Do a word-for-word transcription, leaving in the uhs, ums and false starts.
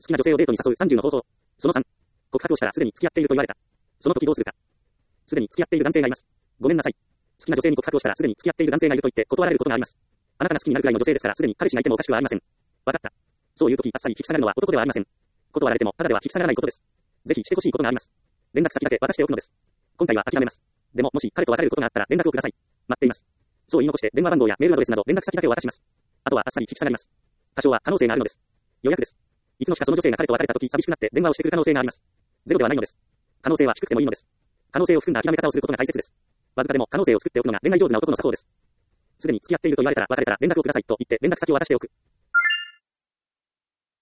好きな女性をデートに誘うさんじゅうの方法。そのさん。告白をしたらすでに付き合っていると言われた。その時どうするか。すでに付き合っている男性がいます。ごめんなさい。好きな女性に告白をしたらすでに付き合っている男性がいると言って断られることがあります。あなたが好きになるくらいの女性ですからすでに彼氏がいてもおかしくはありません。わかった。そういう時あっさり引き下がるのは男ではありません。断られてもただでは引き下がらないことです。ぜひしてほしいことがあります。連絡先だけ渡しておくのです。今回は諦めます。でももし彼と別れることがあったら連絡をください。待っています。そう言い残して電話番号やメールアドレスなど連絡先だけを渡します。あとはあっさり引き下がります。多少は可能性があるのです。予約です。いつの日かその女性が彼と別れた時寂しくなって電話をしてくる可能性があります。ゼロではないのです。可能性は低くてもいいのです。可能性を含んだ諦め方をすることが大切です。わずかでも可能性を作っておくのが恋愛上手な男の作法です。すでに付き合っていると言われたら別れたら連絡をくださいと言って連絡先を渡しておく。